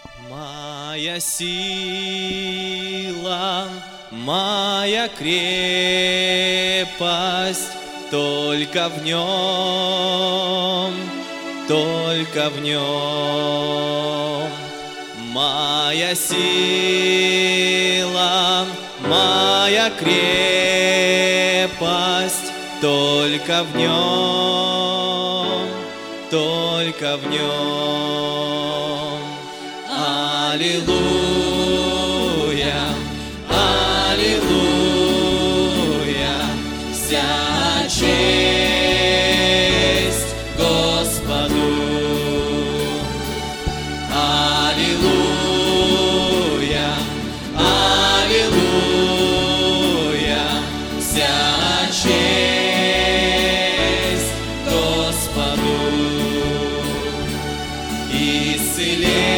Моя сила, моя крепость, только в Нем, только в Нем. Моя сила, моя крепость, только в Нем, только в Нем. Аллилуйя, аллилуйя, вся честь Господу. Аллилуйя, аллилуйя, вся честь Господу. Исцеление